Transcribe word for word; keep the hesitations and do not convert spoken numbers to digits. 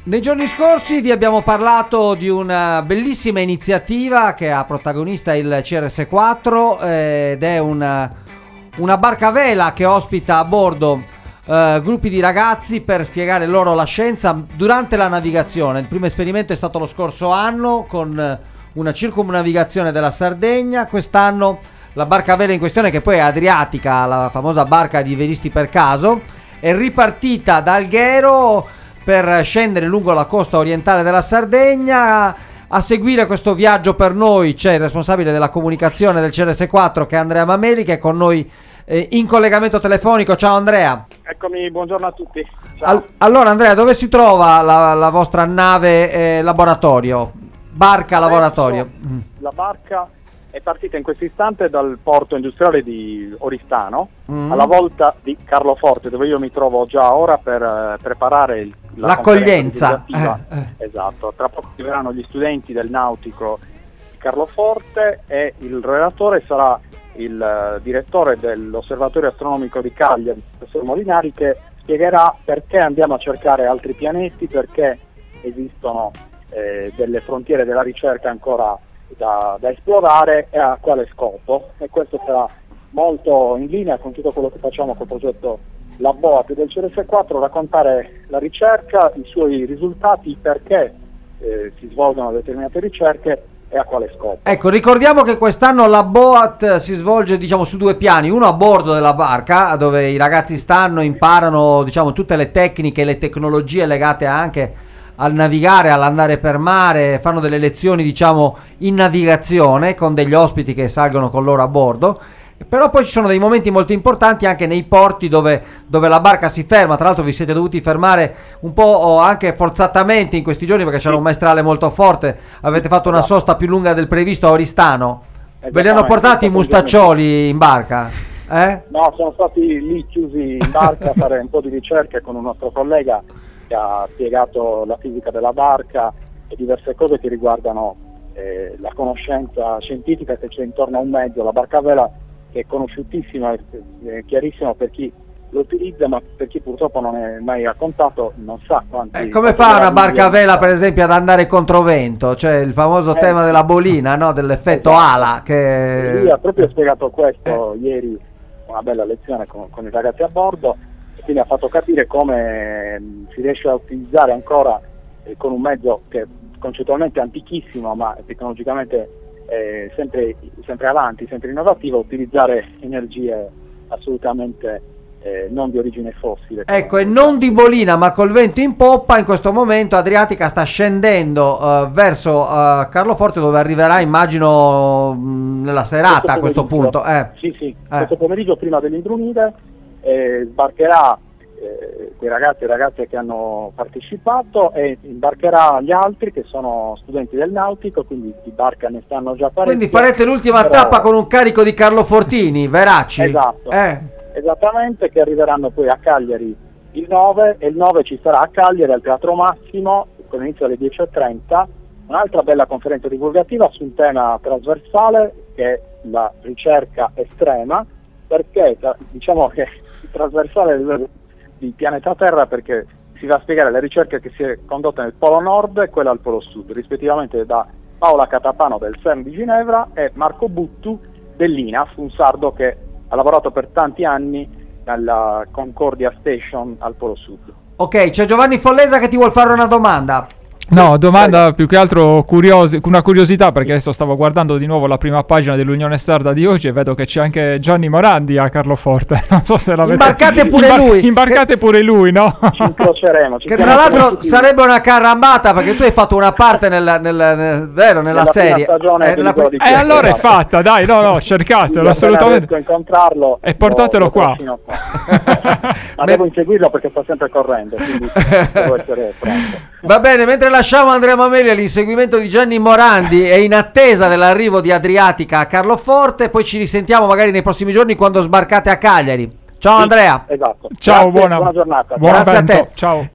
Nei giorni scorsi vi abbiamo parlato di una bellissima iniziativa che ha protagonista il C R S quattro eh, ed è una, una barca a vela che ospita a bordo eh, gruppi di ragazzi per spiegare loro la scienza durante la navigazione. Il primo esperimento è stato lo scorso anno con una circumnavigazione della Sardegna. Quest'anno la barca a vela in questione, che poi è Adriatica, la famosa barca di velisti per caso, è ripartita da Alghero per scendere lungo la costa orientale della Sardegna. A seguire questo viaggio per noi c'è il responsabile della comunicazione del C R S quattro, che è Andrea Mameli, che è con noi eh, in collegamento telefonico. Ciao Andrea. Eccomi, buongiorno a tutti. Ciao. All- allora Andrea, dove si trova la, la vostra nave eh, laboratorio? Barca Adesso laboratorio. La barca è partita in questo istante dal porto industriale di Oristano, mm. alla volta di Carloforte, dove io mi trovo già ora per uh, preparare il, la l'accoglienza. Eh, eh. Esatto, tra poco arriveranno gli studenti del nautico di Carloforte e il relatore sarà il uh, direttore dell'osservatorio astronomico di Cagliari, il professor Molinari, che spiegherà perché andiamo a cercare altri pianeti, perché esistono eh, delle frontiere della ricerca ancora Da, da esplorare e a quale scopo, e questo sarà molto in linea con tutto quello che facciamo col progetto Laboat del C R S quattro, raccontare la ricerca, i suoi risultati, perché eh, si svolgono determinate ricerche e a quale scopo. Ecco, ricordiamo che quest'anno la Boat si svolge, diciamo, su due piani: uno a bordo della barca, dove i ragazzi stanno, imparano, diciamo, tutte le tecniche e le tecnologie legate anche al navigare, all'andare per mare, fanno delle lezioni, diciamo, in navigazione con degli ospiti che salgono con loro a bordo. Però poi ci sono dei momenti molto importanti anche nei porti dove, dove la barca si ferma. Tra l'altro vi siete dovuti fermare un po' anche forzatamente in questi giorni, perché c'era un maestrale molto forte. Avete fatto una sosta più lunga del previsto a Oristano. Ve li hanno portati i mustaccioli in barca? Eh? No, sono stati lì chiusi in barca a fare un po' di ricerche con un nostro collega che ha spiegato la fisica della barca e diverse cose che riguardano eh, la conoscenza scientifica che c'è intorno a un mezzo, la barca a vela, che è conosciutissima, è chiarissima per chi lo utilizza, ma per chi purtroppo non è mai a contatto non sa quanti... Eh, come fa una barca a vela, per esempio, ad andare controvento? Cioè il famoso eh, tema della bolina, no? Dell'effetto esatto. ala. Che... Lui ha proprio spiegato questo eh. ieri, una bella lezione con, con i ragazzi a bordo, e quindi ha fatto capire come si riesce a utilizzare ancora eh, con un mezzo che è concettualmente antichissimo, ma tecnologicamente eh, sempre, sempre avanti, sempre innovativo, utilizzare energie assolutamente eh, non di origine fossile. Ecco, e non di bolina, ma col vento in poppa. In questo momento Adriatica sta scendendo uh, verso uh, Carloforte, dove arriverà, immagino, mh, nella serata questo a questo punto. Eh. Sì, sì, eh. questo pomeriggio prima dell'Indrunide eh, sbarcherà eh, quei ragazzi e ragazze che hanno partecipato, e imbarcherà gli altri che sono studenti del nautico, quindi di barca ne stanno già parecchie. Quindi farete l'ultima però... tappa con un carico di Carlofortini, Veracci? Esatto, eh. esattamente, che arriveranno poi a Cagliari il nove, e il nove ci sarà a Cagliari al Teatro Massimo con inizio alle dieci e trenta un'altra bella conferenza divulgativa su un tema trasversale che è la ricerca estrema, perché diciamo che il trasversale di pianeta Terra, perché si va a spiegare le ricerche che si è condotta nel Polo Nord e quella al Polo Sud, rispettivamente da Paola Catapano del CERN di Ginevra e Marco Buttu dell'I N A F, un sardo che ha lavorato per tanti anni alla Concordia Station al Polo Sud. Ok, c'è Giovanni Follesa che ti vuol fare una domanda. No, domanda più che altro curiosi- una curiosità, perché adesso stavo guardando di nuovo la prima pagina dell'Unione Sarda di oggi e vedo che c'è anche Gianni Morandi a Carloforte. Non so se l'avete... Imbarcate pure Imbar- lui. Imbarcate pure lui, no? Ci incroceremo. Ci che tra l'altro tutti... sarebbe una carambata, perché tu hai fatto una parte nel, nel, nel, vero, nella, nella serie. E eh, pr- eh, allora è fatta, dai, no, no, cercatelo assolutamente. Incontrarlo e portatelo qua. Ma devo inseguirlo perché sta sempre correndo, quindi devo essere pronto. Va bene, mentre lasciamo Andrea Mameli all'inseguimento di Gianni Morandi e in attesa dell'arrivo di Adriatica a Carloforte, poi ci risentiamo magari nei prossimi giorni quando sbarcate a Cagliari. Ciao sì, Andrea. Esatto. Ciao, Grazie, buona, buona giornata. Buon Grazie avvento. a te. Ciao.